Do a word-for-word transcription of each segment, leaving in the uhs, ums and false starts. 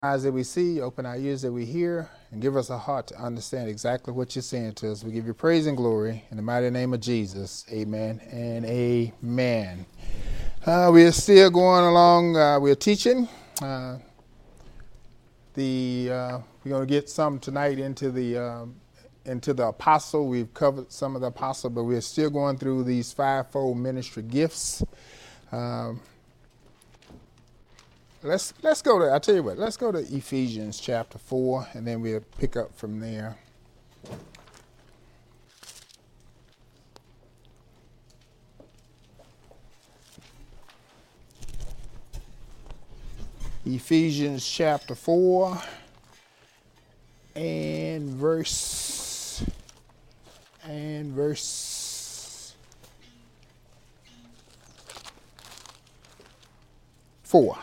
Eyes that we see, open our ears that we hear, and give us a heart to understand exactly what you're saying to us. We give you praise and glory in the mighty name of Jesus. Amen and amen. Uh, we are still going along. Uh, we're teaching. Uh, the uh, we're going to get some tonight into the um, into the apostle. We've covered some of the apostle, but we're still going through these fivefold ministry gifts. Um, Let's let's go to, I'll tell you what, let's go to Ephesians chapter four, and then we'll pick up from there. Ephesians chapter four and verse and verse four.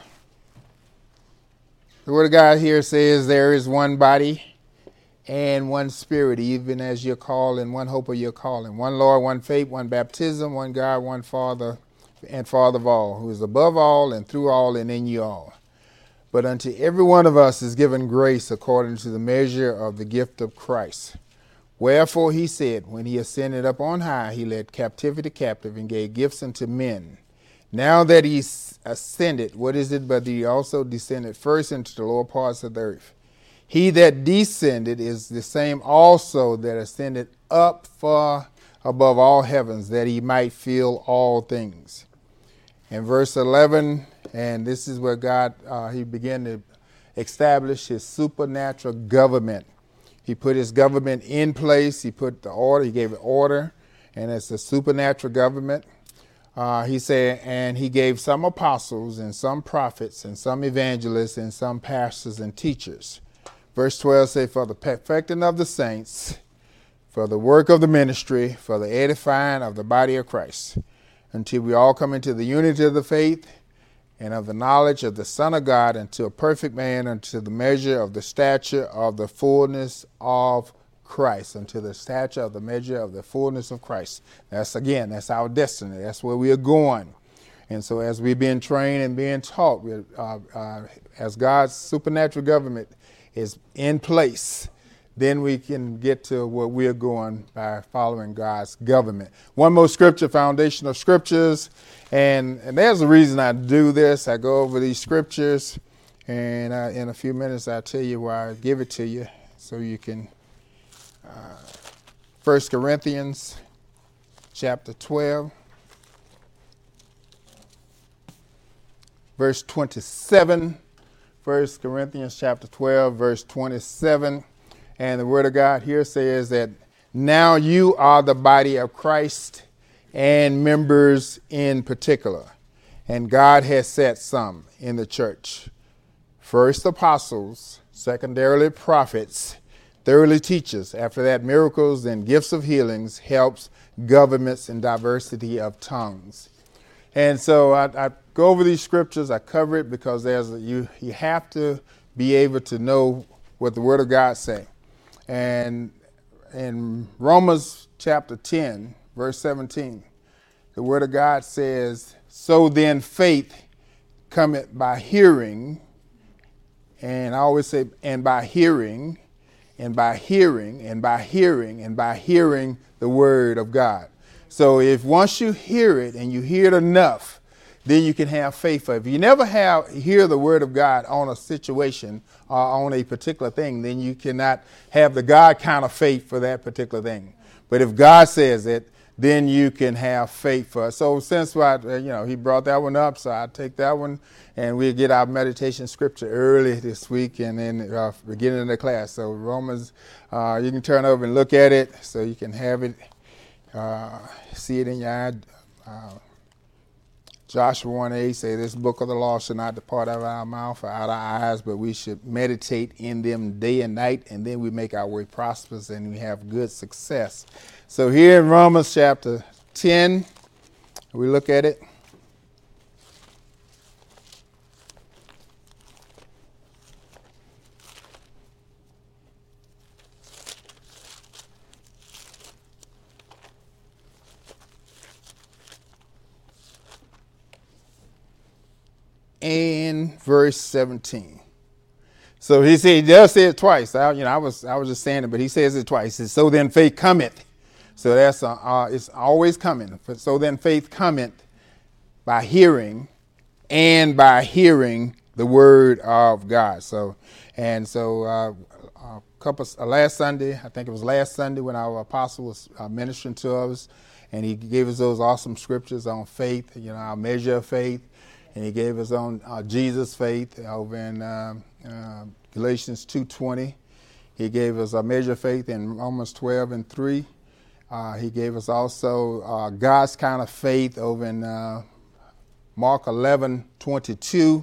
The word of God here says there is one body and one spirit, even as you're called, and one hope of your calling. One Lord, one faith, one baptism, one God, one Father, and Father of all, who is above all and through all and in you all. But unto every one of us is given grace according to the measure of the gift of Christ. Wherefore he said, when he ascended up on high, he led captivity captive and gave gifts unto men. Now that he ascended, what is it but he also descended first into the lower parts of the earth? He that descended is the same also that ascended up far above all heavens, that he might fill all things. In verse eleven, and this is where God, uh, he began to establish his supernatural government. He put his government in place. He put the order, he gave it order, and it's a supernatural government. Uh, he said, and he gave some apostles and some prophets and some evangelists and some pastors and teachers. Verse twelve says, for the perfecting of the saints, for the work of the ministry, for the edifying of the body of Christ, until we all come into the unity of the faith and of the knowledge of the Son of God, unto a perfect man, unto the measure of the stature of the fullness of Christ, unto the stature of the measure of the fullness of Christ. That's, again, that's our destiny. That's where we are going. And so as we've been trained and being taught, we're, uh, uh, as God's supernatural government is in place, then we can get to where we're going by following God's government. One more scripture, foundational scriptures. And, and there's a reason I do this. I go over these scriptures, and uh, in a few minutes I'll tell you why I give it to you so you can. Uh, First Corinthians chapter twelve, verse twenty-seven. First Corinthians chapter twelve, verse twenty-seven. And the word of God here says that now you are the body of Christ and members in particular. And God has set some in the church. First apostles, secondarily prophets, thirdly teachers, after that miracles and gifts of healings, helps, governments, and diversity of tongues. And so I, I go over these scriptures, I cover it because there's a, you you have to be able to know what the Word of God say. And in Romans chapter ten, verse seventeen, the Word of God says, so then faith cometh by hearing, and I always say, and by hearing, and by hearing, and by hearing, and by hearing the word of God. So if once you hear it and you hear it enough, then you can have faith for it. If you never have hear the word of God on a situation or on a particular thing, then you cannot have the God kind of faith for that particular thing. But if God says it, then you can have faith for it. So since I, you know, he brought that one up, so I'll take that one, and we'll get our meditation scripture early this week, and then uh, we get into the class. So Romans, uh, you can turn over and look at it, so you can have it, uh, see it in your eye. Uh, Joshua one eight say, this book of the law shall not depart out of our mouth or out of our eyes, but we should meditate in them day and night, and then we make our way prosperous and we have good success. So here in Romans chapter ten, we look at it. And verse seventeen. So he said, he does say it twice. I, you know, I was I was just saying it, but he says it twice. He says, so then faith cometh. So that's uh, uh, it's always coming. So then faith cometh by hearing, and by hearing the word of God. So and so uh, a couple uh, last Sunday, I think it was last Sunday when our apostle was uh, ministering to us, and he gave us those awesome scriptures on faith. You know, our measure of faith. And he gave us on uh, Jesus' faith over in uh, uh, Galatians two twenty. He gave us a measure of faith in Romans twelve and three. Uh, he gave us also uh, God's kind of faith over in uh, Mark eleven twenty-two.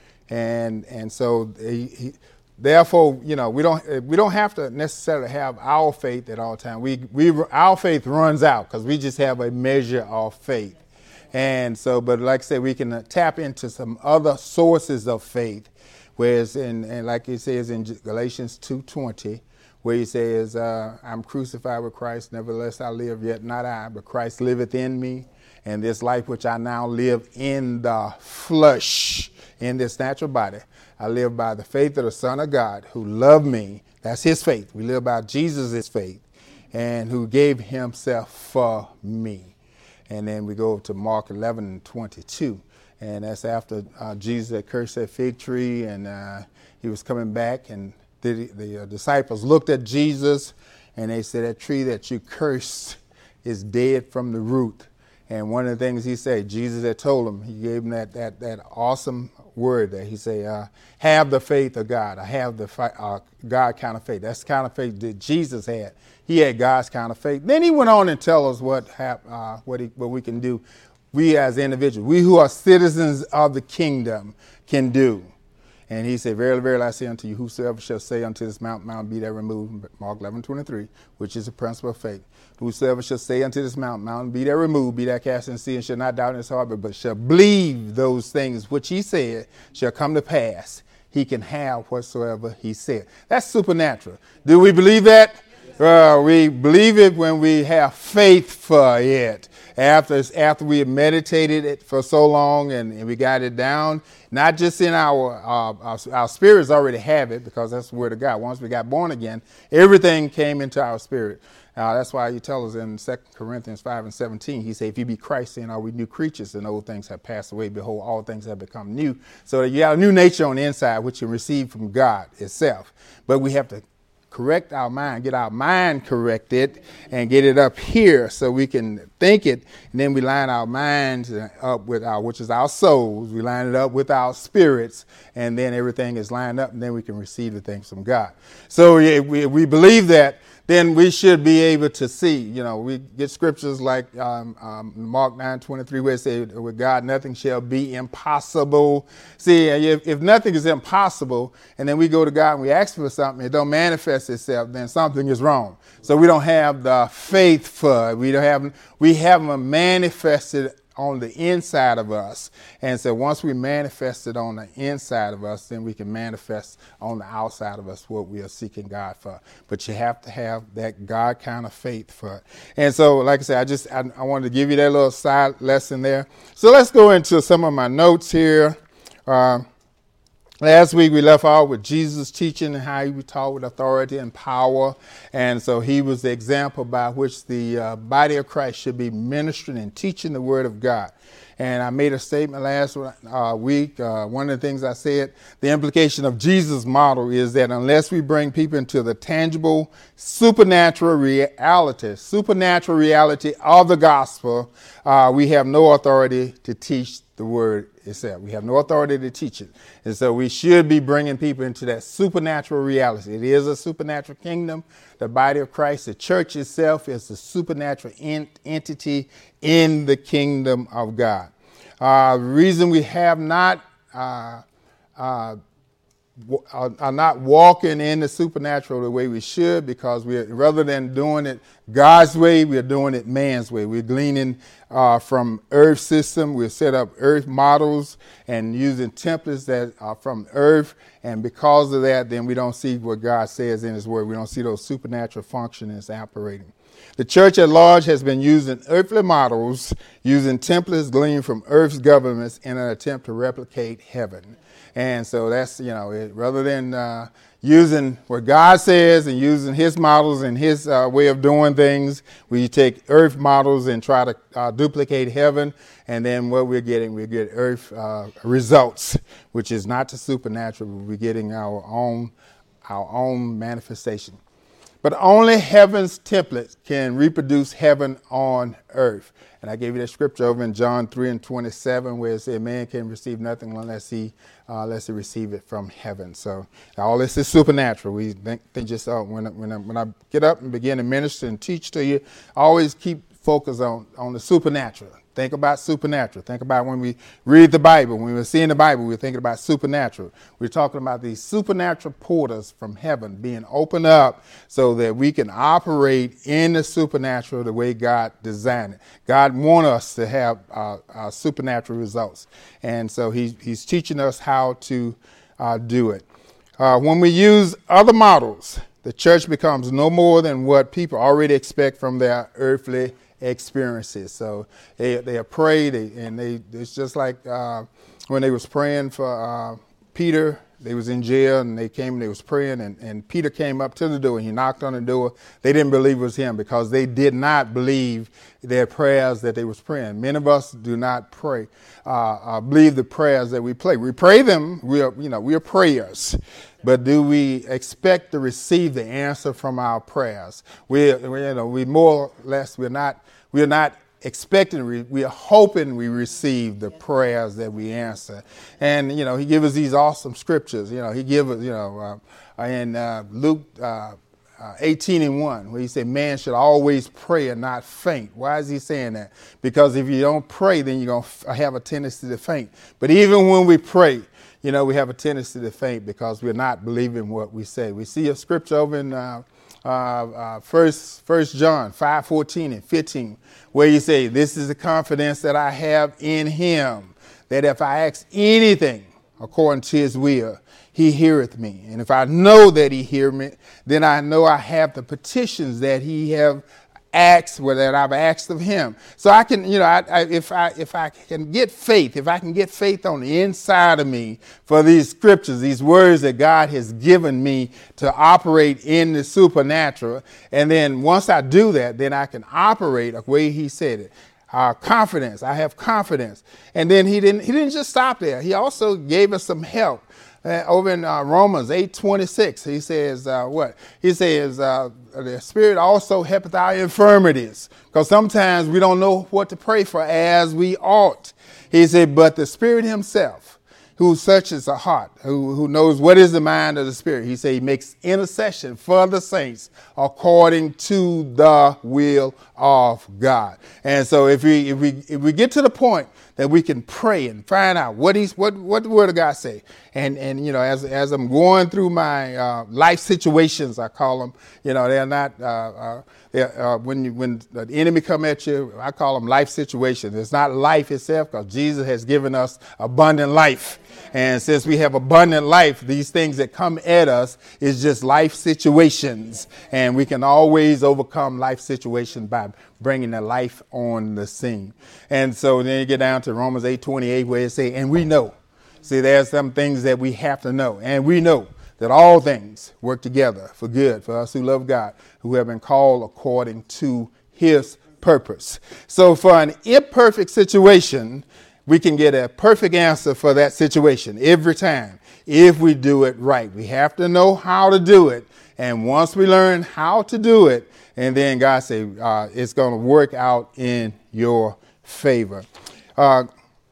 And and so he, he, therefore, you know, we don't we don't have to necessarily have our faith at all times. We we our faith runs out because we just have a measure of faith. And so, but like I said, we can uh, tap into some other sources of faith, whereas in, and like he says in Galatians two twenty, where he says, uh, I'm crucified with Christ, nevertheless I live, yet not I, but Christ liveth in me, and this life which I now live in the flesh, in this natural body, I live by the faith of the Son of God, who loved me. That's his faith. We live by Jesus' faith, and who gave himself for me. And then we go to Mark eleven and twenty-two. And that's after uh, Jesus had cursed that fig tree, and uh, he was coming back. And the, the uh, disciples looked at Jesus, and they said, that tree that you cursed is dead from the root. And one of the things he said, Jesus had told him, he gave him that that, that awesome word that he said, uh, have the faith of God. I have the fi- uh, God kind of faith. That's the kind of faith that Jesus had. He had God's kind of faith. Then he went on and tell us what hap- uh, what, he, what we can do. We as individuals, we who are citizens of the kingdom can do. And he said, verily, verily, I say unto you, whosoever shall say unto this mountain, mountain, be that removed, Mark eleven twenty-three, which is the principle of faith. Whosoever shall say unto this mountain, mountain, be that removed, be that cast in the sea, and shall not doubt in his heart, but, but shall believe those things which he said shall come to pass, he can have whatsoever he said. That's supernatural. Do we believe that? Uh, we believe it when we have faith for it. After after we have meditated it for so long and, and we got it down, not just in our, uh, our our spirits already have it, because that's the word of God. Once we got born again, everything came into our spirit. Uh, that's why he tells us in Second Corinthians five and seventeen, he said, if you be Christ, then are we new creatures, and old things have passed away. Behold, all things have become new. So you have a new nature on the inside, which you receive from God itself. But we have to correct our mind, get our mind corrected, and get it up here so we can think it. And then we line our minds up with our, which is our souls. We line it up with our spirits, and then everything is lined up, and then we can receive the things from God. So if we, we believe that, then we should be able to see, you know, we get scriptures like um, um, Mark nine twenty-three, where it says, with God, nothing shall be impossible. See, if, if nothing is impossible, and then we go to God and we ask for something, it don't manifest itself, then something is wrong. So we don't have the faith for it. We don't have, we haven't manifested on the inside of us. And so once we manifest it on the inside of us, then we can manifest on the outside of us what we are seeking God for. But you have to have that God kind of faith for it. And so, like I said, I just, I, I wanted to give you that little side lesson there. So let's go into some of my notes here. Uh, Last week we left off with Jesus teaching and how he taught with authority and power. And so he was the example by which the uh, body of Christ should be ministering and teaching the word of God. And I made a statement last uh, week. Uh, one of the things I said, the implication of Jesus' model is that unless we bring people into the tangible, supernatural reality, supernatural reality of the gospel, uh, we have no authority to teach the word itself. We have no authority to teach it. And so we should be bringing people into that supernatural reality. It is a supernatural kingdom. The body of Christ, the church itself, is a supernatural ent- entity in the kingdom of God. Uh, the reason we have not uh, uh, Are, are not walking in the supernatural the way we should, because we, rather than doing it God's way, we're doing it man's way. We're gleaning uh, from earth system. We've set up earth models and using templates that are from earth. And because of that, then we don't see what God says in his word. We don't see those supernatural functions operating. The church at large has been using earthly models, using templates gleaned from earth's governments in an attempt to replicate heaven. And so that's, you know, it, rather than uh, using what God says and using his models and his uh, way of doing things, we take earth models and try to uh, duplicate heaven. And then what we're getting, we get earth uh, results, which is not the supernatural. We're getting our own, our own manifestation. But only heaven's template can reproduce heaven on earth. And I gave you that scripture over in John three and twenty-seven, where it said, man can receive nothing unless he, uh, unless he receive it from heaven. So all this is supernatural. We think, think just, oh, when, I, when, I, when I get up and begin to minister and teach to you, I always keep focus on, on the supernatural. Think about supernatural. Think about when we read the Bible. When we're seeing the Bible, we're thinking about supernatural. We're talking about these supernatural portals from heaven being opened up so that we can operate in the supernatural the way God designed it. God wants us to have uh, uh, supernatural results. And so he, he's teaching us how to uh, do it. Uh, when we use other models, the church becomes no more than what people already expect from their earthly experiences. So they they pray, they, and they it's just like uh, when they was praying for uh, Peter. They was in jail and they came and they was praying, and, and Peter came up to the door and he knocked on the door. They didn't believe it was him because they did not believe their prayers that they was praying. Many of us do not pray, uh, uh, believe the prayers that we pray. We pray them. We are, you know, we are prayers. But do we expect to receive the answer from our prayers? We, we you know, we more or less, we're not, we're not expecting, we are hoping we receive the prayers that we answer. And, you know, he gives us these awesome scriptures. You know, he gives us, you know, uh, in uh, Luke uh, uh, eighteen and one, where he said, man should always pray and not faint. Why is he saying that? Because if you don't pray, then you're going to have a tendency to faint. But even when we pray, you know, we have a tendency to faint because we're not believing what we say. We see a scripture over in uh, uh, uh, First First John five fourteen and fifteen, where you say, "This is the confidence that I have in Him, that if I ask anything according to His will, He heareth me. And if I know that He hear me, then I know I have the petitions that He have asked, or that I've asked of Him." So I can, you know, I, I, if I if I can get faith, if I can get faith on the inside of me for these scriptures, these words that God has given me to operate in the supernatural, and then once I do that, then I can operate the way He said it. Uh, confidence. I have confidence. And then he didn't he didn't just stop there. He also gave us some help. Uh, over in uh, Romans eight twenty-six, he says uh, what? He says uh, the Spirit also helpeth our infirmities, because sometimes we don't know what to pray for as we ought. He said, but the Spirit Himself, who searches the heart, who, who knows what is the mind of the Spirit, he said He makes intercession for the saints according to the will of God. And so if we if we if we get to the point that we can pray and find out what he's what what the Word of God say, and and you know, as as I'm going through my uh, life situations, I call them, you know, they're not uh, uh, they're, uh, when you, when the enemy come at you, I call them life situations. It's not life itself, because Jesus has given us abundant life. And since we have abundant life, these things that come at us is just life situations. And we can always overcome life situations by bringing the life on the scene. And so then you get down to Romans eight twenty-eight, where it says, and we know. See, there's some things that we have to know. And we know that all things work together for good for us who love God, who have been called according to His purpose. So for an imperfect situation, we can get a perfect answer for that situation every time if we do it right. We have to know how to do it. And once we learn how to do it, and then God said, uh, it's going to work out in your favor. Uh,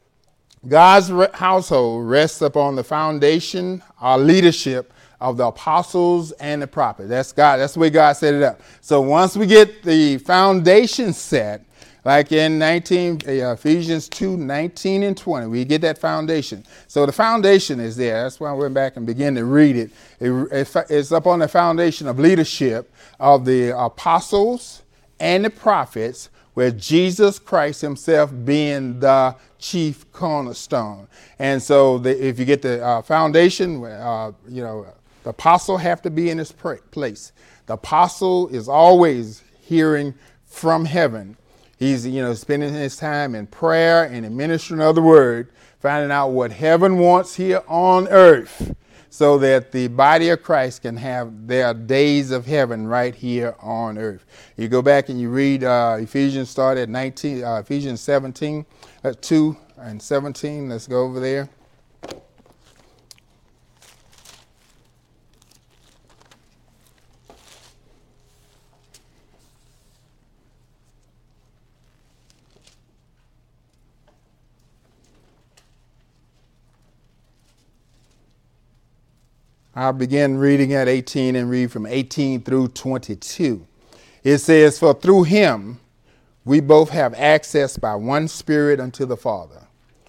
God's re- household rests upon the foundation or leadership of the apostles and the prophets. That's God. That's the way God set it up. So once we get the foundation set, like in nineteen, uh, Ephesians two, nineteen and twenty, we get that foundation. So the foundation is there. That's why I went back and began to read it. it. It's up on the foundation of leadership of the apostles and the prophets, where Jesus Christ Himself being the chief cornerstone. And so the, if you get the uh, foundation, uh, you know, the apostle have to be in his place. The apostle is always hearing from heaven. He's, you know, spending his time in prayer and in ministering of the word, finding out what heaven wants here on earth, so that the body of Christ can have their days of heaven right here on earth. You go back and you read uh, Ephesians, start at nineteen, uh, Ephesians seventeen, uh, two and seventeen. Let's go over there. I'll begin reading at eighteen and read from eighteen through twenty-two. It says, "For through him we both have access by one Spirit unto the Father."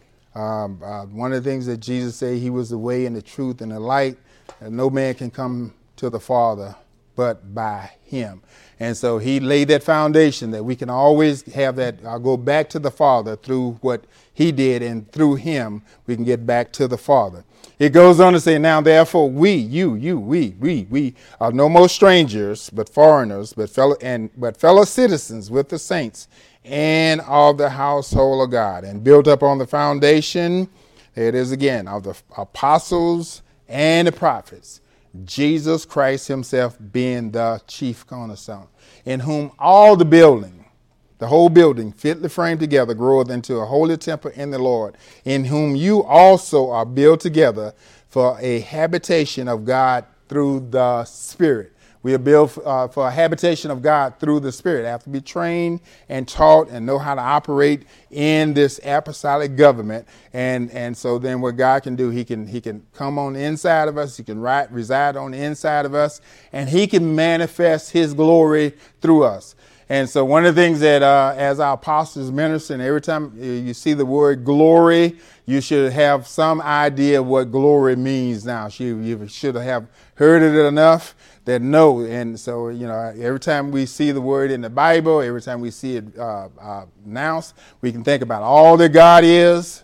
Um, uh, one of the things that Jesus said, he was the way and the truth and the light, and no man can come to the Father but by him. And so he laid that foundation that we can always have that. I'll go back to the Father through what he did, and through him we can get back to the Father. It goes on to say, "Now therefore we, you, you, we, we, we are no more strangers, but foreigners, but fellow and but fellow citizens with the saints and of the household of God, and built up on the foundation," there it is again, "of the apostles and the prophets, Jesus Christ himself being the chief cornerstone, in whom all the building, the whole building, fitly framed together, groweth into a holy temple in the Lord, in whom you also are built together for a habitation of God through the Spirit." We are built uh, for a habitation of God through the Spirit. I have to be trained and taught and know how to operate in this apostolic government. And and so then what God can do, he can he can come on the inside of us. He can ri- reside on the inside of us, and he can manifest his glory through us. And so one of the things that uh, as our apostles minister, and every time you see the word glory, you should have some idea of what glory means now. You, you should have heard it enough that know. And so, you know, every time we see the word in the Bible, every time we see it uh, uh, announced, we can think about all that God is,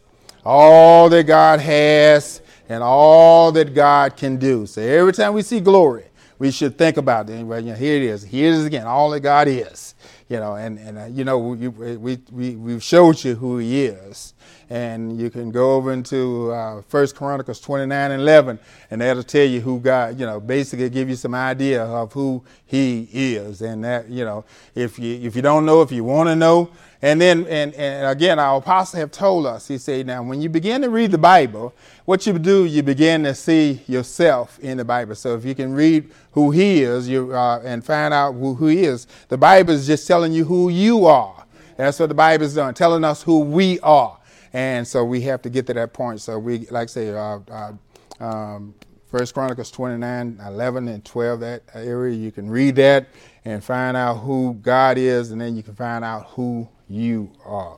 all that God has, and all that God can do. So every time we see glory, we should think about it. Well, you know, here it is. Here it is again, all that God is. You know, and, and uh, you know, we, we, we, we've showed you who he is. And you can go over into uh, First Chronicles twenty-nine and eleven, and that'll tell you who God, you know, basically give you some idea of who he is. And that, you know, if you if you don't know, if you want to know. And then, and, and again, our apostles have told us, he said, now, when you begin to read the Bible, what you do, you begin to see yourself in the Bible. So if you can read who he is you uh, and find out who, who he is, the Bible is just telling you who you are. That's what the Bible is doing, telling us who we are. And so we have to get to that point. So we, like I say, uh, uh, um, First Chronicles twenty-nine, eleven, and twelve, that area, you can read that and find out who God is, and then you can find out who you are.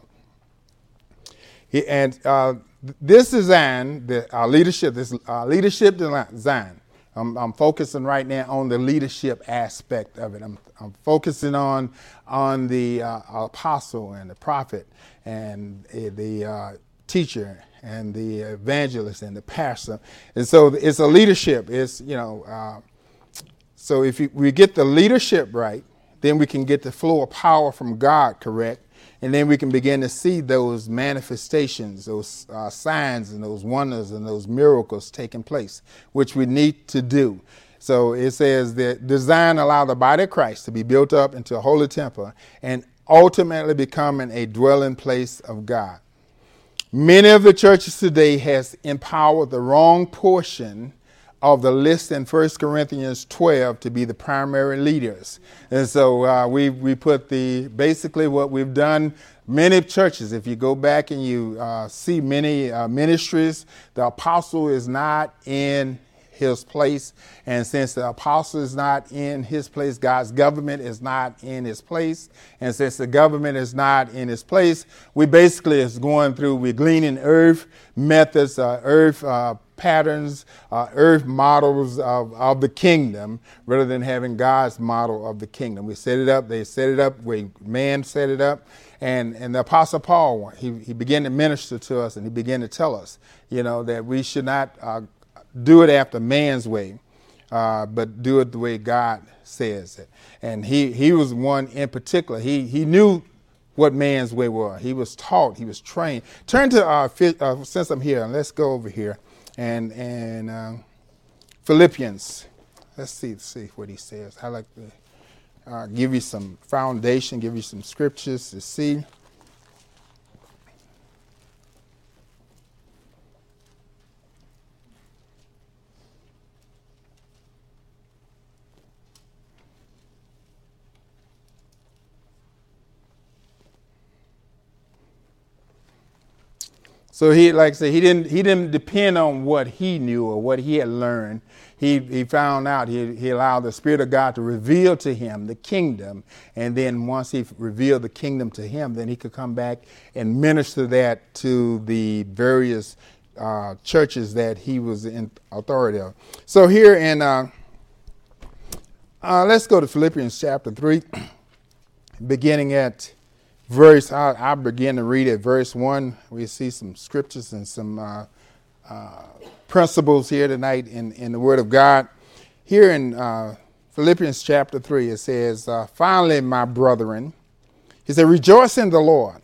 And uh, this design, the, our leadership, this uh, leadership design, I'm, I'm focusing right now on the leadership aspect of it. I'm, I'm focusing on on the uh, apostle and the prophet and uh, the uh, teacher and the evangelist and the pastor. And so it's a leadership. It's, you know, uh, so if you, we get the leadership right, then we can get the flow of power from God correct. And then we can begin to see those manifestations, those uh, signs and those wonders and those miracles taking place, which we need to do. So it says that design allow the body of Christ to be built up into a holy temple and ultimately becoming a dwelling place of God. Many of the churches today has empowered the wrong portion of the list in First Corinthians twelve to be the primary leaders. And so uh, we we put the basically what we've done. Many churches, if you go back and you uh, see many uh, ministries, the apostle is not in his place. And since the apostle is not in his place, God's government is not in his place. And since the government is not in his place, we basically is going through, we're gleaning earth methods, uh, earth uh, patterns, uh, earth models of, of the kingdom, rather than having God's model of the kingdom. We set it up, they set it up, we, man set it up. And, and the Apostle Paul, he, he began to minister to us, and he began to tell us, you know, that we should not uh, do it after man's way, uh, but do it the way God says it. And he, he was one in particular. He, he knew what man's way was. He was taught. He was trained. Turn to, uh, uh, since I'm here, let's go over here. And, and uh, Philippians. Let's see, see what he says. I like to uh, give you some foundation, give you some scriptures to see. So he, like I said, he didn't he didn't depend on what he knew or what he had learned. He he found out, he, he allowed the Spirit of God to reveal to him the kingdom. And then once he revealed the kingdom to him, then he could come back and minister that to the various uh, churches that he was in authority of. So here in, uh, uh, let's go to Philippians chapter three, beginning at verse, I, I begin to read at verse one. We see some scriptures and some uh, uh, principles here tonight in, in the Word of God. Here in uh, Philippians chapter three, it says, uh, finally, my brethren, he said, rejoice in the Lord.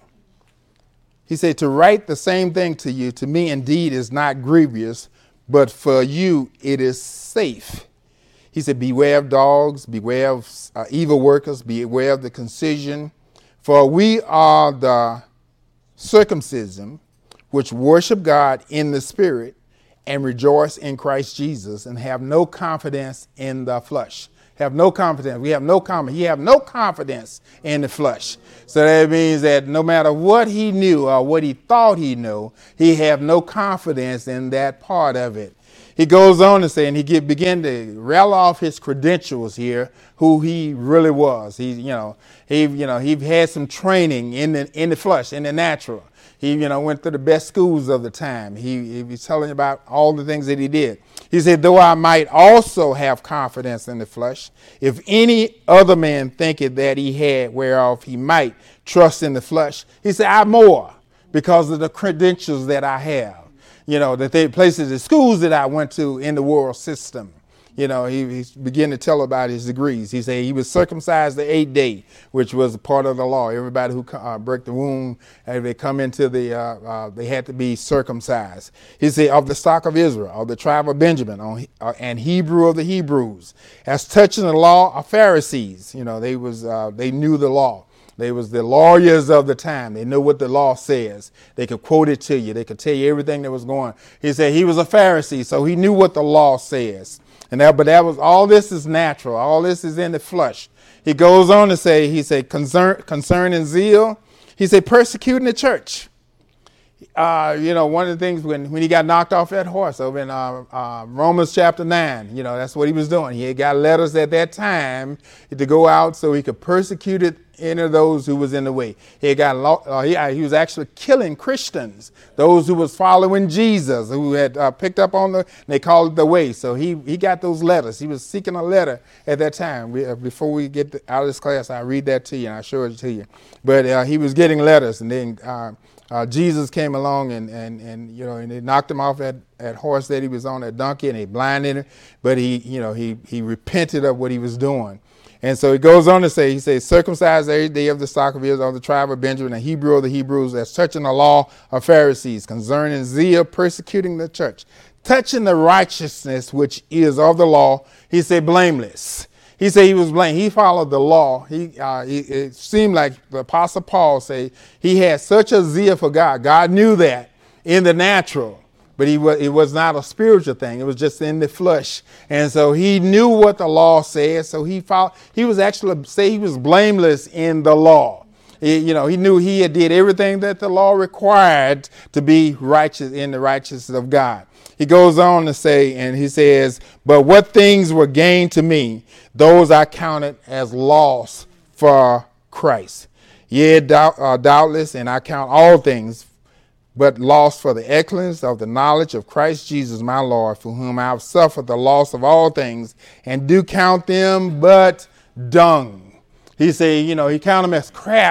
He said, to write the same thing to you, to me indeed is not grievous, but for you it is safe. He said, beware of dogs, beware of uh, evil workers, beware of the concision. For we are the circumcision which worship God in the Spirit and rejoice in Christ Jesus and have no confidence in the flesh. Have no confidence. We have no confidence. He have no confidence in the flesh. So that means that no matter what he knew or what he thought he knew, he have no confidence in that part of it. He goes on to say, and he get, begin to rattle off his credentials here, who he really was. He, you know, he, you know, he had some training in the in the flesh, in the natural. He, you know, went to the best schools of the time. He, he was telling about all the things that he did. He said, though I might also have confidence in the flesh, if any other man thinketh that he had whereof he might trust in the flesh, he said, I more because of the credentials that I have. You know, that they places, the schools that I went to in the world system. You know, he, he began to tell about his degrees. He said he was circumcised the eighth day, which was a part of the law. Everybody who uh, broke the womb, and they come into the, uh, uh, they had to be circumcised. He said of the stock of Israel, of the tribe of Benjamin, on, uh, and Hebrew of the Hebrews. As touching the law of Pharisees, you know, they was uh, they knew the law. They was the lawyers of the time. They knew what the law says. They could quote it to you. They could tell you everything that was going on. He said he was a Pharisee, so he knew what the law says. And that, but that was, all this is natural. All this is in the flesh. He goes on to say, he said, concern, concern and zeal. He said, persecuting the church. Uh, you know, one of the things when, when he got knocked off that horse over in uh, uh, Romans chapter nine, you know, that's what he was doing. He had got letters at that time to go out so he could persecute it, any of those who was in the way. He had got uh, he, he was actually killing Christians, those who was following Jesus, who had uh, picked up on the, they called it the way. So he he got those letters. He was seeking a letter at that time. We, uh, before we get the, out of this class, I read that to you and I show it to you. But uh, he was getting letters, and then uh, uh, Jesus came along and and and you know, and they knocked him off that that horse that he was on, that donkey, and they blinded him. But he you know he he repented of what he was doing. And so he goes on to say, he says, circumcised every day of the stock of Israel, of the tribe of Benjamin, and Hebrew of the Hebrews, as touching the law of Pharisees, concerning zeal, persecuting the church, touching the righteousness which is of the law, he said, blameless. He said he was blameless. He followed the law. He, uh, he, it seemed like the Apostle Paul said he had such a zeal for God. God knew that in the natural. But he was, it was not a spiritual thing. It was just in the flesh. And so he knew what the law said. So he followed, he was actually, say he was blameless in the law. He, you know, he knew he had did everything that the law required to be righteous in the righteousness of God. He goes on to say, and he says, but what things were gained to me, those I counted as loss for Christ. Yea, doubt, uh, doubtless, and I count all things but lost for the excellence of the knowledge of Christ Jesus my Lord, for whom I have suffered the loss of all things, and do count them but dung. He said, you know, he count them as crap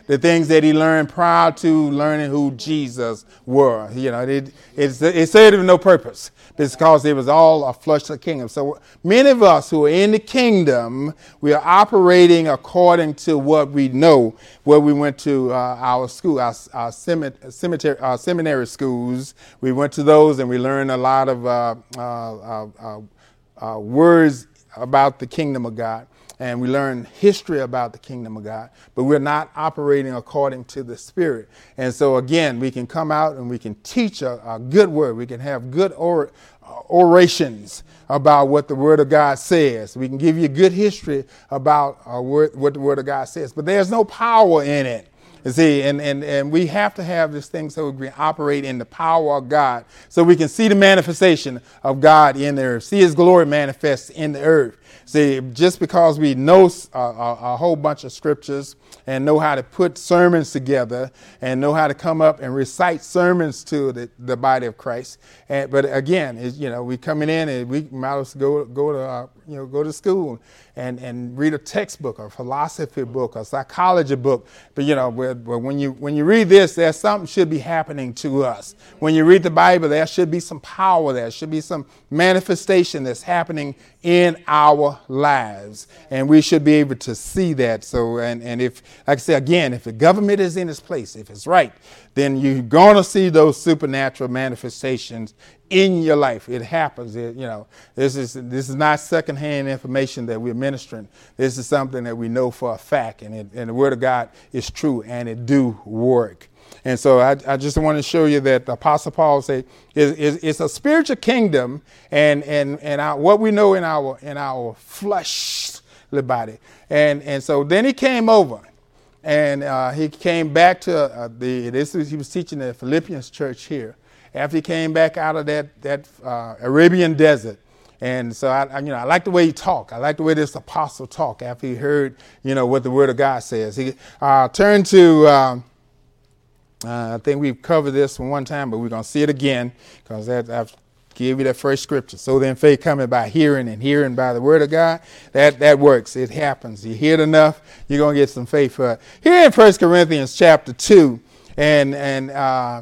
the things that he learned prior to learning who Jesus were. You know, it, it's, it said it with no purpose because it was all a flush of the kingdom. So many of us who are in the kingdom, we are operating according to what we know, where we went to uh, our school, our, our cemetery, our seminary schools. We went to those and we learned a lot of uh, uh, uh, uh, words about the kingdom of God. And we learn history about the kingdom of God, but we're not operating according to the Spirit. And so, again, we can come out and we can teach a, a good word. We can have good or, orations about what the Word of God says. We can give you good history about uh, word, what the Word of God says, but there's no power in it. You see, and, and, and we have to have this thing so we can operate in the power of God, so we can see the manifestation of God in the earth, see His glory manifest in the earth. See, just because we know a, a, a whole bunch of scriptures and know how to put sermons together and know how to come up and recite sermons to the, the body of Christ. And, but again, it, you know, we coming in and we might as well go, go to, uh, you know, go to school and, and read a textbook or a philosophy book or psychology book. But, you know, where, where when you when you read this, there's something should be happening to us. When you read the Bible, there should be some power there. There should be some manifestation that's happening in our lives. And we should be able to see that. So, and, and if, like I said, again, if the government is in its place, if it's right, then you're going to see those supernatural manifestations in your life. It happens. It, you know, this is this is not secondhand information that we're ministering. This is something that we know for a fact, and, it, and the Word of God is true, and it do work. And so I, I just want to show you that the Apostle Paul said it's, it's a spiritual kingdom, and and and our, what we know in our in our fleshly body. And and so then he came over. And uh, he came back to uh, the, this was, he was teaching at Philippians church here. After he came back out of that, that uh, Arabian desert. And so, I, I, you know, I like the way he talked. I like the way this apostle talked after he heard, you know, what the Word of God says. He uh, turned to, um, uh, I think we've covered this one time, but we're going to see it again because I've give you that first scripture. So then faith coming by hearing, and hearing by the Word of God. That that works. It happens. You hear it enough, you're going to get some faith for it. Here in First Corinthians chapter two, and and uh,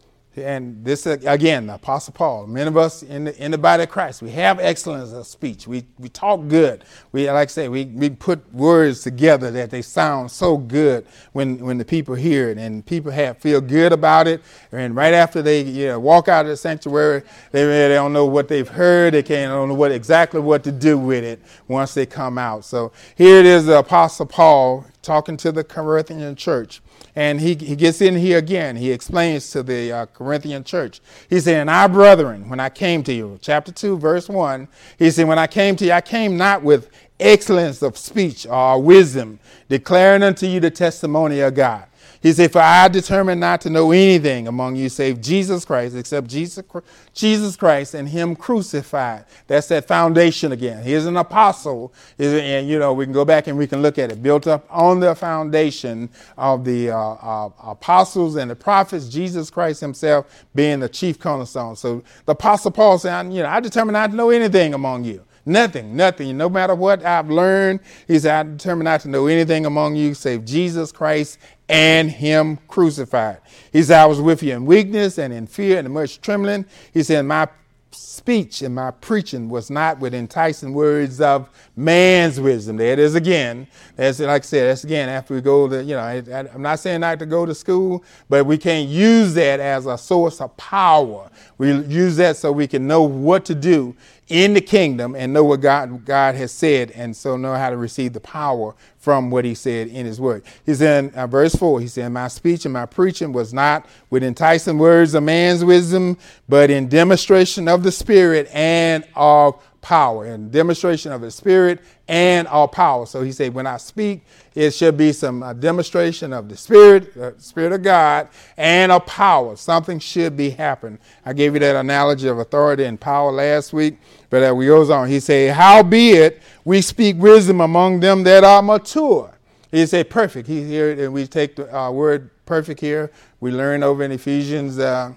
and this again, the Apostle Paul. Many of us in the in the body of Christ, we have excellence of speech. We we talk good. We like I say, we we put words together that they sound so good when when the people hear it, and people have feel good about it. And right after they you know, walk out of the sanctuary, they really don't know what they've heard. They can't don't know what exactly what to do with it once they come out. So here it is, the Apostle Paul talking to the Corinthian church. And he, he gets in here again. He explains to the uh, Corinthian church. He said, "And I, brethren, when I came to you," chapter two, verse one, he said, "When I came to you, I came not with excellence of speech or wisdom, declaring unto you the testimony of God." He said, "For I determined not to know anything among you save Jesus Christ, except Jesus, Jesus Christ and Him crucified." That's that foundation again. He's an apostle. And, you know, we can go back and we can look at it. Built up on the foundation of the uh, uh, apostles and the prophets, Jesus Christ Himself being the chief cornerstone. So the Apostle Paul said, you know, "I determined not to know anything among you." Nothing, nothing. No matter what I've learned, he said, "I determined not to know anything among you save Jesus Christ and Him crucified." He said, "I was with you in weakness and in fear and in much trembling." He said, "My speech and my preaching was not with enticing words of man's wisdom." There it is again. That's like I said, that's again after we go to, you know, I, I, I'm not saying not to go to school, but we can't use that as a source of power. We use that so we can know what to do in the kingdom and know what God, God has said, and so know how to receive the power from what He said in His Word. He said in uh, verse four, he said, "My speech and my preaching was not with enticing words of man's wisdom, but in demonstration of the Spirit and of power." In demonstration of the Spirit and of power. So he said, when I speak, it should be some uh, demonstration of the Spirit, the Spirit of God, and of power. Something should be happening. I gave you that analogy of authority and power last week, but as we goes on, he said, "Howbeit we speak wisdom among them that are mature." He said perfect. He here, and we take the uh, word perfect here. We learn over in Ephesians uh,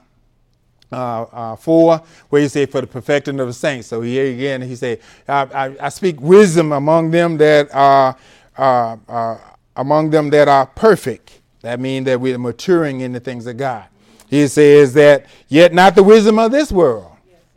Uh, uh, four, where he said, "For the perfecting of the saints." So here again, he said, I, I, I speak wisdom among them that are uh, uh, among them that are perfect." That means that we're maturing in the things of God. He says that, yet not the wisdom of this world.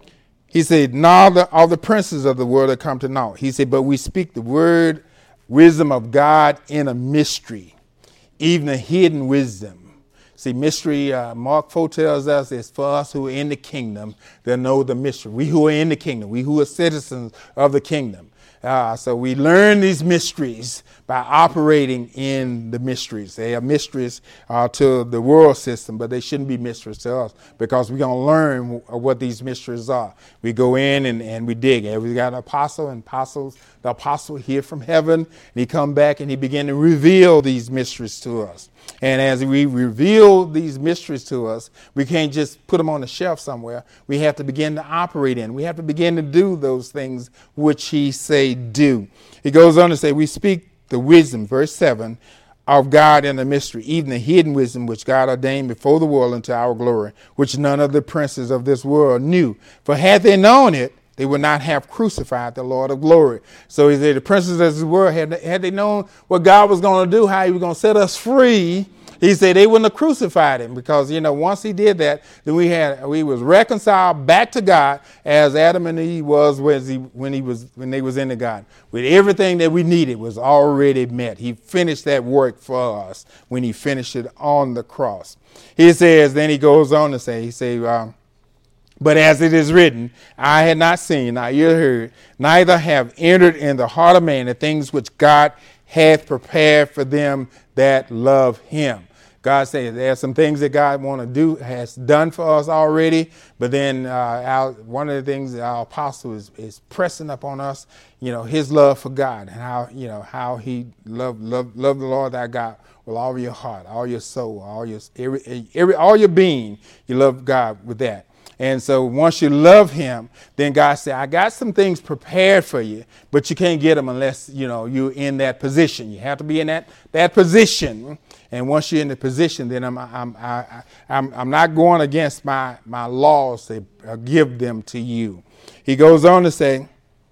He said, nor the, all the princes of the world that come to naught. He said, but we speak the word, wisdom of God in a mystery, even a hidden wisdom. See, mystery, uh, Mark four tells us, is for us who are in the kingdom that know the mystery. We who are in the kingdom, we who are citizens of the kingdom. Uh, so we learn these mysteries by operating in the mysteries. They are mysteries uh, to the world system, but they shouldn't be mysteries to us because we're going to learn what these mysteries are. We go in and, and we dig. And we got an apostle, and apostles, the apostle here from heaven, and he come back and he began to reveal these mysteries to us. And as we reveal these mysteries to us, we can't just put them on the shelf somewhere. We have to begin to operate in. We have to begin to do those things which he say do. He goes on to say, we speak the wisdom, verse seven, of God in the mystery, even the hidden wisdom which God ordained before the world unto our glory, which none of the princes of this world knew. For had they known it, they would not have crucified the Lord of glory. So he said the princes of this world, had, had they known what God was going to do, how he was going to set us free, he said they wouldn't have crucified him because, you know, once he did that, then we had we was reconciled back to God as Adam and Eve was when he when he was when they was in the garden. With everything that we needed was already met. He finished that work for us when he finished it on the cross. He says, then he goes on to say, he say, um, but as it is written, I had not seen, nor ear heard, neither have entered in the heart of man the things which God hath prepared for them that love him. God says there are some things that God want to do, has done for us already. But then uh, our, one of the things that our apostle is, is pressing up on us, you know, his love for God and how, you know, how he loved love, love the Lord thy God with all your heart, all your soul, all your every, every all your being. You love God with that. And so once you love him, then God said, I got some things prepared for you, but you can't get them unless, you know, you're in that position. You have to be in that, that position. And once you're in the position, then I'm, I'm, I, I'm, I'm not going against my, my laws to give them to you. He goes on to say,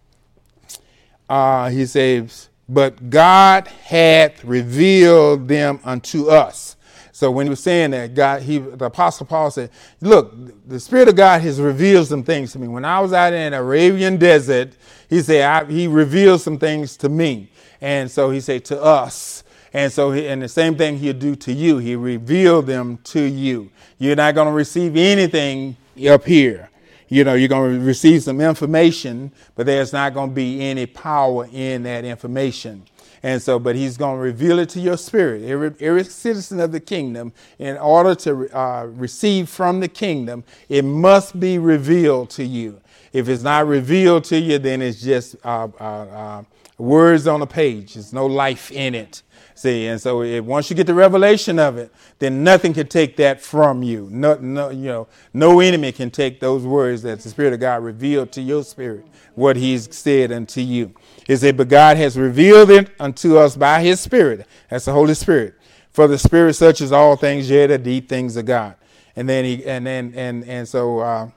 uh, he says, but God hath revealed them unto us. So when he was saying that, God, he, the Apostle Paul said, look, the Spirit of God has revealed some things to me. When I was out in the Arabian desert, he said, I, he revealed some things to me. And so he said to us. And so, he, and the same thing he'll do to you. He revealed them to you. You're not going to receive anything up here. You know, you're going to receive some information, but there's not going to be any power in that information. And so, but he's going to reveal it to your spirit. Every, every citizen of the kingdom, in order to uh, receive from the kingdom, it must be revealed to you. If it's not revealed to you, then it's just uh, uh, uh, words on a page. There's no life in it. See, and so if, once you get the revelation of it, then nothing can take that from you. No, no, you know, no enemy can take those words that the Spirit of God revealed to your spirit, what he's said unto you. He said, but God has revealed it unto us by his Spirit. That's the Holy Spirit. For the Spirit searches all things, yea, the deep things of God. And then he, and then, and, and so, uh,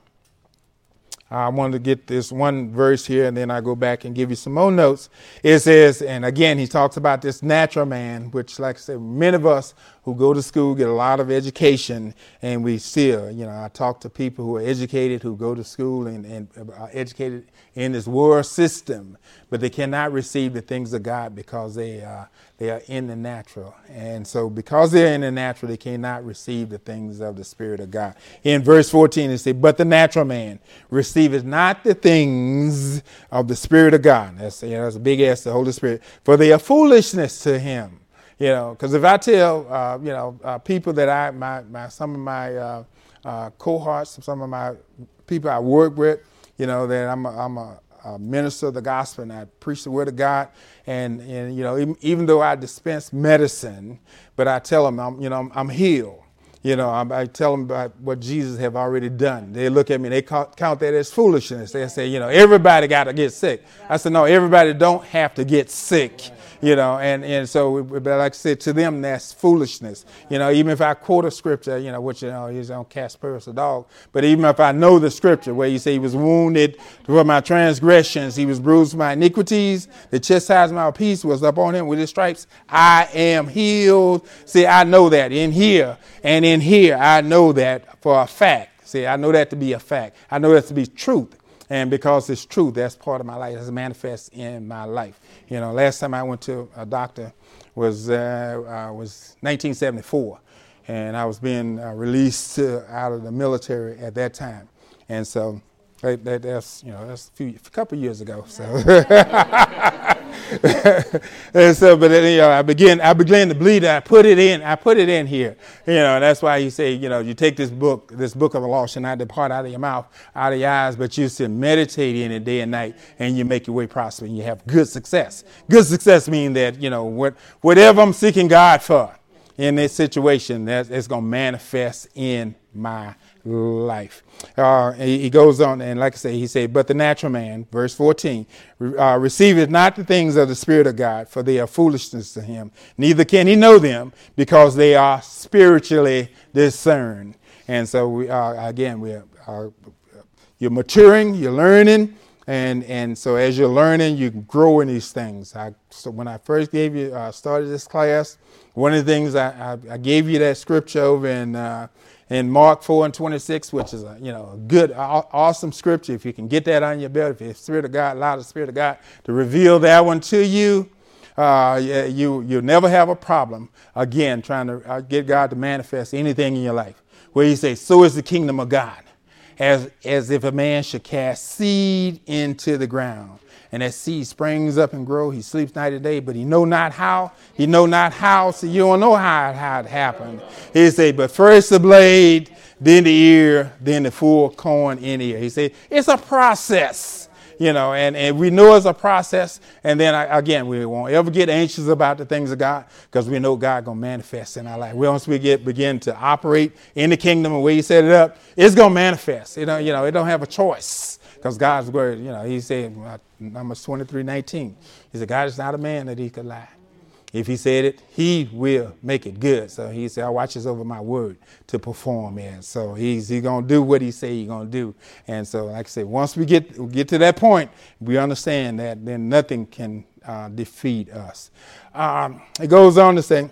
I wanted to get this one verse here, and then I go back and give you some more notes. It says, and again, he talks about this natural man, which, like I said, many of us who go to school get a lot of education, and we still, you know, I talk to people who are educated, who go to school and, and are educated in this world system, but they cannot receive the things of God because they uh, they are in the natural. And so because they're in the natural, they cannot receive the things of the Spirit of God. In verse fourteen, it says, but the natural man receiveth not the things of the Spirit of God. That's, you know, that's a big S, the Holy Spirit, for they are foolishness to him. You know, because if I tell, uh, you know, uh, people that I, my, my, some of my uh, uh, cohorts, some of my people I work with, you know, that I'm a, I'm a, a minister of the gospel and I preach the word of God. And, and you know, even, even though I dispense medicine, but I tell them, I'm, you know, I'm, I'm healed. You know, I, I tell them about what Jesus have already done. They look at me, they count, count that as foolishness. They say, you know, everybody got to get sick. I said, no, everybody don't have to get sick. you know, and, and so, but like I said, to them, that's foolishness. You know, even if I quote a scripture, you know, which, you know, he's on cast purse a dog, but even if I know the scripture where you say he was wounded for my transgressions, he was bruised for my iniquities, the chastisement of my peace was upon him, with his stripes I am healed. See, I know that in here and in here, I know that for a fact. See, I know that to be a fact. I know that to be truth. And because it's truth, that's part of my life. It's manifests in my life. You know, last time I went to a doctor was uh, uh, was nineteen seventy-four, and I was being uh, released uh, out of the military at that time. And so that, that, that's you know that's a, few, a couple years ago. So. And so, but then, you know, I began, I began to bleed. I put it in. I put it in here. You know, that's why you say, you know, you take this book, this book of the law shall not depart out of your mouth, out of your eyes, but you should meditate in it day and night, and you make your way prosper, and you have good success. Good success means that, you know, what whatever I'm seeking God for in this situation, that it's going to manifest in my life. Uh, he goes on, and like I say, he said, but the natural man, verse fourteen, uh, receiveth not the things of the Spirit of God, for they are foolishness to him. Neither can he know them, because they are spiritually discerned. And so, we are, again, we are, uh, you're maturing, you're learning, and and so as you're learning, you grow in these things. I, so when I first gave you, uh, started this class, one of the things I, I, I gave you that scripture over in uh, in Mark four and twenty-six, which is a you know a good, awesome scripture. If you can get that on your belt, if the Spirit of God, allow the Spirit of God to reveal that one to you, uh, you you'll never have a problem again trying to get God to manifest anything in your life. Where He says, "So is the kingdom of God, as as if a man should cast seed into the ground." And that seed springs up and grow. He sleeps night and day, but he know not how. He know not how, so you don't know how it, how it happened. He say, but first the blade, then the ear, then the full corn in the ear. He say, it's a process, you know, and, and we know it's a process. And then, I, again, we won't ever get anxious about the things of God, because we know God going to manifest in our life. Once we get begin to operate in the kingdom and where He set it up, it's going to manifest. You know, you know, it don't have a choice. Because God's word, you know, He said, uh, Numbers twenty-three nineteen, He said, God is not a man that He could lie. If He said it, He will make it good. So He said, I watches over my word to perform it. So He's he going to do what He say He's going to do. And so, like I said, once we get, we get to that point, we understand that then nothing can uh, defeat us. Um, it goes on to say,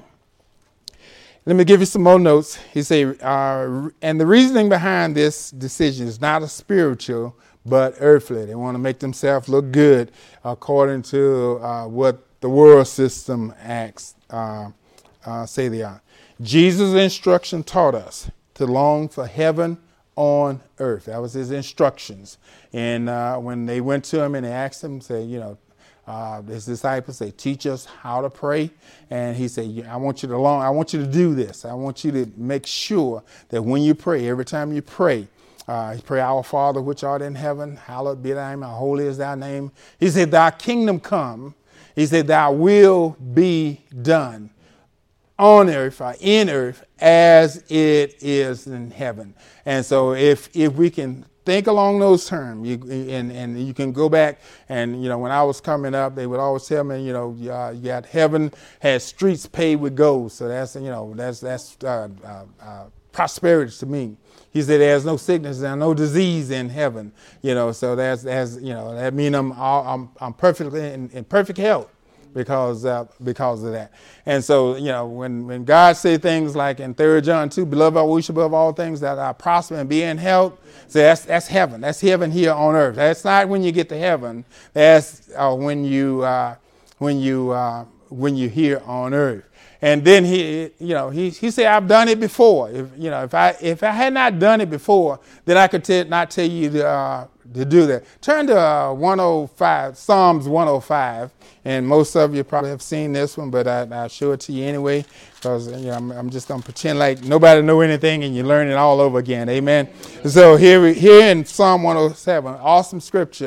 let me give you some more notes. He said, uh, and the reasoning behind this decision is not a spiritual, but earthly. They want to make themselves look good according to uh, what the world system acts uh, uh, say they are. Jesus' instruction taught us to long for heaven on earth. That was His instructions. And uh, when they went to Him and they asked Him, say, you know, uh, His disciples say, teach us how to pray. And He said, I want you to long, I want you to do this. I want you to make sure that when you pray, every time you pray, Uh, pray, our Father which art in heaven, hallowed be thy name, how holy is thy name. He said, thy kingdom come. He said, thy will be done on earth or in earth as it is in heaven. And so if if we can think along those terms, you, and, and you can go back and, you know, when I was coming up, they would always tell me, you know, uh, you got heaven has streets paved with gold. So that's, you know, that's, that's uh, uh, uh, prosperity to me. He said, there's no sickness and no disease in heaven, you know, so that's, that's you know, that means I'm, all, I'm, I'm perfectly in, in perfect health because, uh, because of that. And so, you know, when, when God said things like in Third John two, beloved, I wish above all things that I prosper and be in health. So that's, that's heaven. That's heaven here on earth. That's not when you get to heaven. That's uh, when you, uh, when you, uh, when you're here on earth. And then he, you know, he he said, I've done it before. If you know, if I if I had not done it before, then I could t- not tell you to, uh, to do that. Turn to uh, one oh five, Psalms one oh five, and most of you probably have seen this one, but I, I'll show it to you anyway, because you know, I'm, I'm just gonna pretend like nobody know anything, and you learn it all over again. Amen. So here here in Psalm one oh seven, awesome scripture.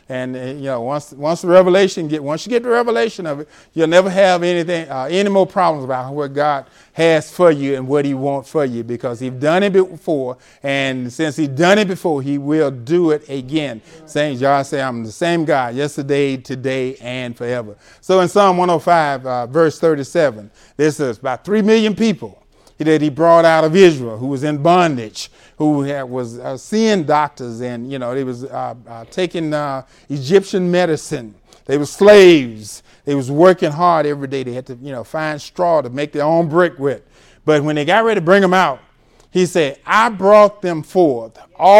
And, uh, you know, once once the revelation get once you get the revelation of it, you'll never have anything, uh, any more problems about what God has for you and what he wants for you, because he's done it before. And since he's done it before, he will do it again. Saint John said, I'm the same God yesterday, today, and forever. So in Psalm one oh five, uh, verse thirty-seven, this is about three million people that he brought out of Israel, who was in bondage, who had, was uh, seeing doctors, and, you know, they was uh, uh, taking uh, Egyptian medicine. They were slaves. They was working hard every day. They had to, you know, find straw to make their own brick with. But when they got ready to bring them out, he said, I brought them forth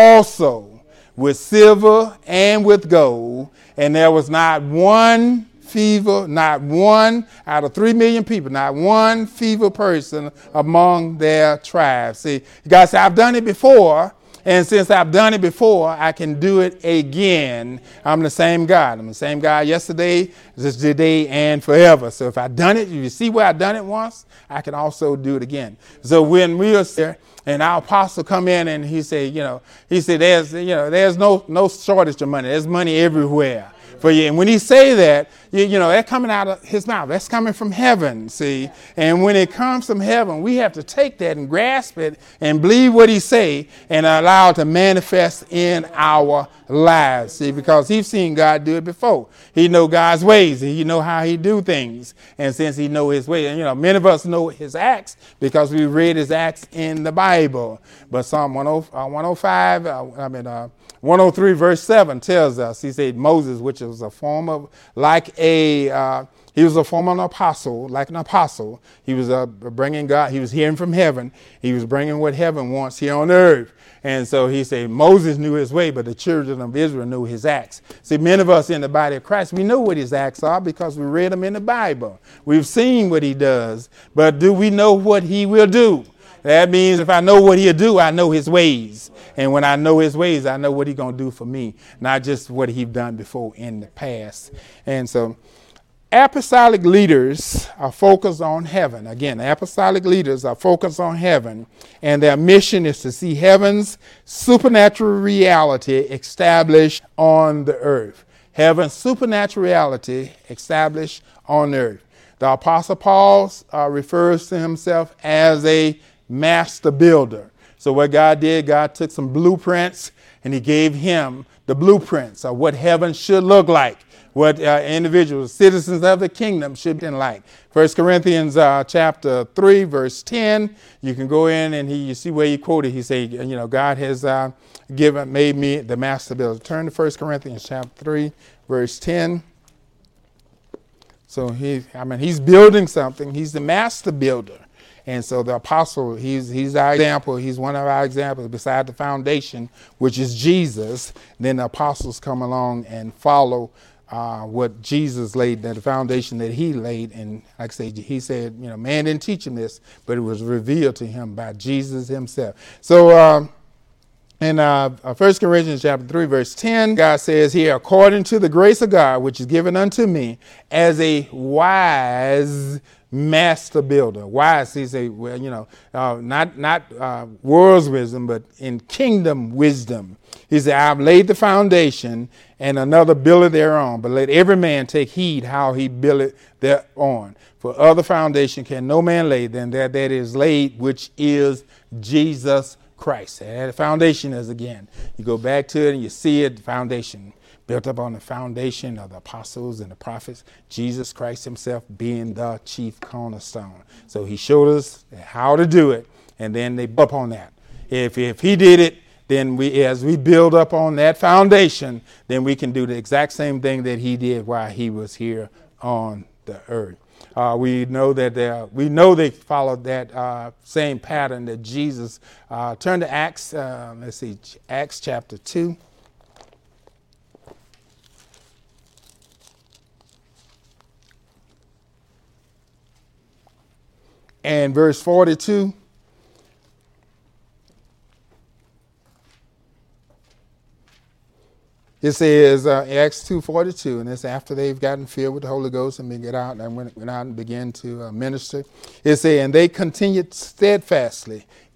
also with silver and with gold, and there was not one feeble, not one out of three million people, not one feeble person among their tribes. See, God said, I've done it before, and since I've done it before, I can do it again. I'm the same God. I'm the same God yesterday, today, and forever. So if I've done it, you see where I've done it once, I can also do it again. So when we are there, and our apostle come in and he said, you know, he said, there's, you know, there's no no shortage of money. There's money everywhere for you. And when he say that, you, you know, that's coming out of his mouth. That's coming from heaven, see. And when it comes from heaven, we have to take that and grasp it and believe what he say and allow it to manifest in our lives, see, because he's seen God do it before. He know God's ways. He know how he do things. And since he know his ways, and, you know, many of us know his acts because we read his acts in the Bible. But Psalm one oh five, uh, I mean, uh, one oh three verse seven tells us, he said, Moses, which was a form of, like a, uh, he was a former apostle, like an apostle. He was uh, bringing God, he was hearing from heaven. He was bringing what heaven wants here on earth. And so he said, Moses knew his way, but the children of Israel knew his acts. See, many of us in the body of Christ, we know what his acts are because we read them in the Bible. We've seen what he does, but do we know what he will do? That means if I know what he'll do, I know his ways. And when I know his ways, I know what he's going to do for me, not just what he's done before in the past. And so apostolic leaders are focused on heaven. Again, apostolic leaders are focused on heaven, and their mission is to see heaven's supernatural reality established on the earth. Heaven's supernatural reality established on earth. The Apostle Paul uh, refers to himself as a master builder. So what God did, God took some blueprints and he gave him the blueprints of what heaven should look like, what uh, individuals, citizens of the kingdom should be like. First Corinthians uh, chapter three, verse ten, you can go in and he, you see where he quoted. He said, you know, God has uh, given, made me the master builder. Turn to First Corinthians chapter three, verse ten. So he, I mean, he's building something. He's the master builder. And so the apostle, he's he's our example. He's one of our examples beside the foundation, which is Jesus. Then the apostles come along and follow uh, what Jesus laid, the foundation that he laid. And like I say, he said, you know, man didn't teach him this, but it was revealed to him by Jesus himself. So uh, in uh, First Corinthians chapter three, verse ten, God says here, according to the grace of God, which is given unto me as a wise master builder. Wise, he say, well, you know, uh, not not uh, world's wisdom, but in kingdom wisdom. He said, I've laid the foundation, and another buildeth thereon. But let every man take heed how he buildeth thereon. For other foundation can no man lay than that that is laid, which is Jesus Christ. And the foundation is, again, you go back to it and you see it, the foundation. Built up on the foundation of the apostles and the prophets, Jesus Christ himself being the chief cornerstone. So he showed us how to do it, and then they built up on that. If, if he did it, then we, as we build up on that foundation, then we can do the exact same thing that he did while he was here on the earth. Uh, we know that they, we know they followed that uh, same pattern that Jesus. Uh, turn to Acts. Uh, let's see, Acts chapter two. And verse forty-two, it says, uh, Acts two forty-two, and it's after they've gotten filled with the Holy Ghost and they get out and went, went out and began to uh, minister. It says, and they continued steadfastly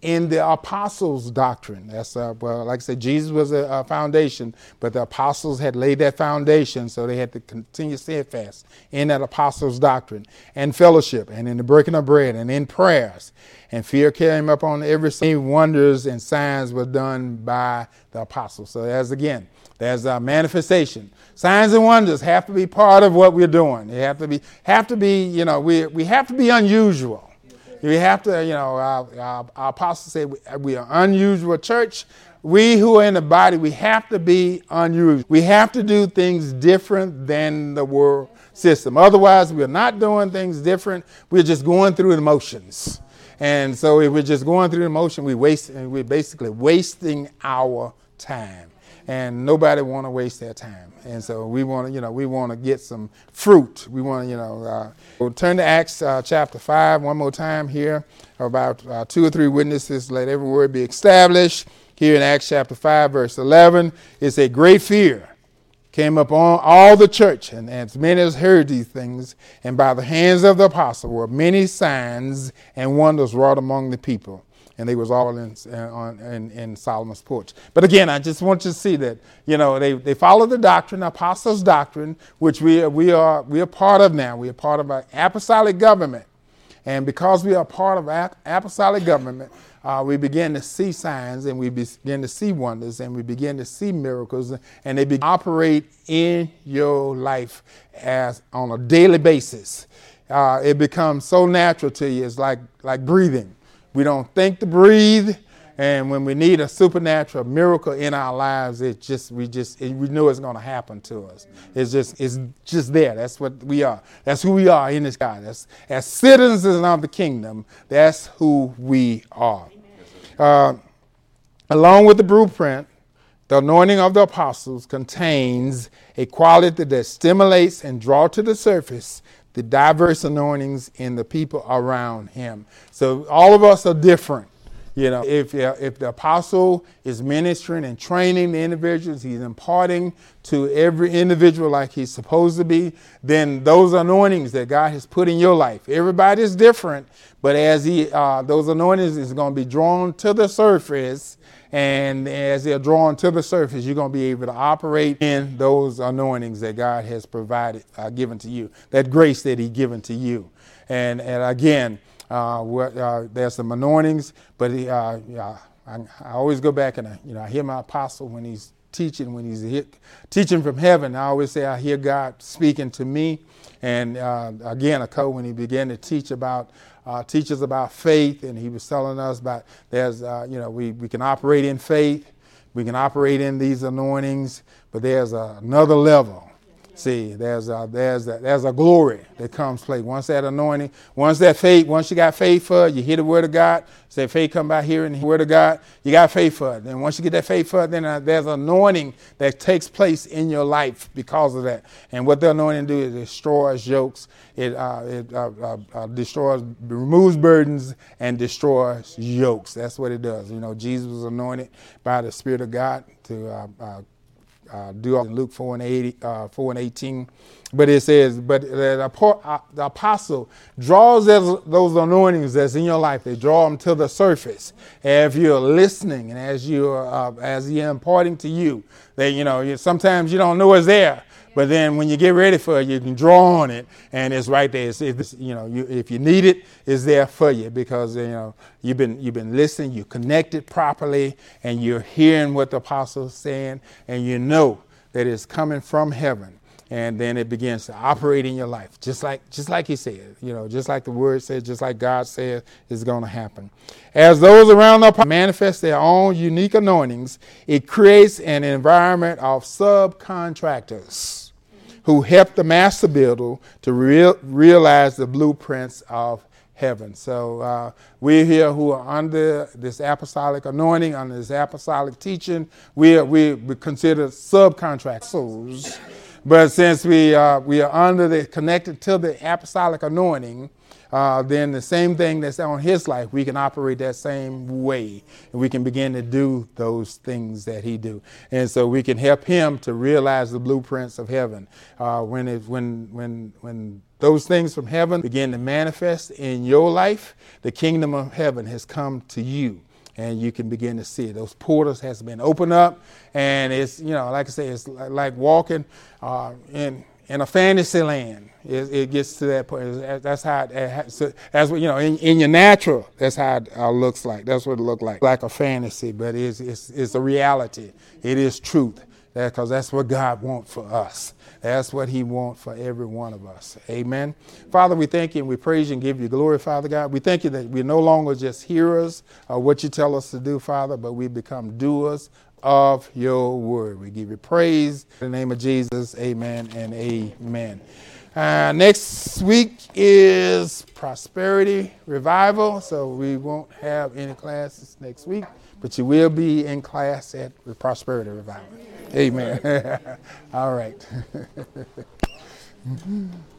in the apostles' doctrine. That's uh, well, like I said, Jesus was a, a foundation, but the apostles had laid that foundation, so they had to continue steadfast in that apostles' doctrine and fellowship, and in the breaking of bread, and in prayers. And fear came upon every same wonders and signs were done by the apostles. So there's again, there's a manifestation. Signs and wonders have to be part of what we're doing. They have to be, have to be, you know, we we have to be unusual. We have to, you know, our, our, our apostles say we, we are unusual church. We who are in the body, we have to be unusual. We have to do things different than the world system. Otherwise, we're not doing things different. We're just going through the motions. And so if we're just going through the motion, we waste, we're basically wasting our time. And nobody want to waste their time. And so we want to, you know, we want to get some fruit. We want to, you know, uh, we'll turn to Acts uh, chapter five one more time here. About uh, two or three witnesses, let every word be established. Here in Acts chapter five, verse eleven, it's a great fear came upon all the church, and as many as heard these things, and by the hands of the apostle were many signs and wonders wrought among the people. And they was all in, on, in, in Solomon's porch. But again, I just want you to see that, you know, they, they follow the doctrine, apostles' doctrine, which we, we are we are part of now. We are part of an apostolic government. And because we are part of apostolic government, uh, we begin to see signs, and we begin to see wonders, and we begin to see miracles, and they begin to operate in your life as on a daily basis. Uh, it becomes so natural to you. It's like like breathing. We don't think to breathe, and when we need a supernatural miracle in our lives, it just we just it, we know it's going to happen to us. It's just it's just there. That's what we are. That's who we are in this God. That's as citizens of the kingdom. That's who we are. Uh, along with the blueprint, the anointing of the apostles contains a quality that stimulates and draws to the surface the diverse anointings in the people around him. So all of us are different. You know, if if the apostle is ministering and training the individuals, he's imparting to every individual like he's supposed to be, then those anointings that God has put in your life, everybody is different, but as he uh, those anointings is going to be drawn to the surface. And as they're drawn to the surface, you're going to be able to operate in those anointings that God has provided, uh, given to you, that grace that he's given to you. And and again, uh, what, uh, there's some anointings, but he, uh, yeah, I, I always go back and I, you know, I hear my apostle when he's teaching, when he's he, teaching from heaven. I always say I hear God speaking to me. And uh, again, a co when he began to teach about Uh, teach us about faith, and he was telling us about there's, uh, you know, we, we can operate in faith, we can operate in these anointings, but there's uh, another level. See, there's a, there's a, there's a glory that comes play. Once that anointing, once that faith, once you got faith for it, you hear the word of God. Say faith come by hearing the word of God. You got faith for it. And once you get that faith for it, then uh, there's anointing that takes place in your life because of that. And what the anointing do is it destroys yokes. It, uh, it uh, uh, uh, destroys, removes burdens and destroys yokes. That's what it does. You know, Jesus was anointed by the Spirit of God to uh, uh, Uh, do in Luke four and eighty, uh, four and eighteen, but it says, but the, the apostle draws those, those anointings that's in your life. They draw them to the surface. And if you're listening, and as you uh, as he imparting to you, that you know, you, sometimes you don't know it's there, but then when you get ready for it, you can draw on it, and it's right there. It's, it's, you know, you, if you need it, it's there for you because you know you've been you've been listening, you connected properly, and you're hearing what the apostle is saying, and you know that it's coming from heaven, and then it begins to operate in your life, just like just like he said, you know, just like the word says, just like God says, it's going to happen. As those around the manifest their own unique anointings, it creates an environment of subcontractors who help the master builder to real, realize the blueprints of heaven. So uh, we're here who are under this apostolic anointing, under this apostolic teaching. We are we we considered subcontractors, but since we uh, we are under the connected to the apostolic anointing, uh, then the same thing that's on his life, we can operate that same way, and we can begin to do those things that he do, and so we can help him to realize the blueprints of heaven. Uh, when it when when when those things from heaven begin to manifest in your life, the kingdom of heaven has come to you. and you can begin to see it. Those portals has been opened up, and it's, you know, like I say, it's like walking uh, in in a fantasy land. It, it gets to that point. That's how it, so that's what, you know, in, in your natural, that's how it uh, looks like. That's what it looks like, like a fantasy, but it's it's, it's a reality. It is truth, because that's what God wants for us. That's what he wants for every one of us. Amen. Father, we thank you and we praise you and give you glory, Father God. We thank you that we're no longer just hearers of what you tell us to do, Father, but we become doers of your word. We give you praise in the name of Jesus. Amen and amen. Uh, next week is Prosperity Revival, so we won't have any classes next week, but you will be in class at the Prosperity Revival. Amen. All right.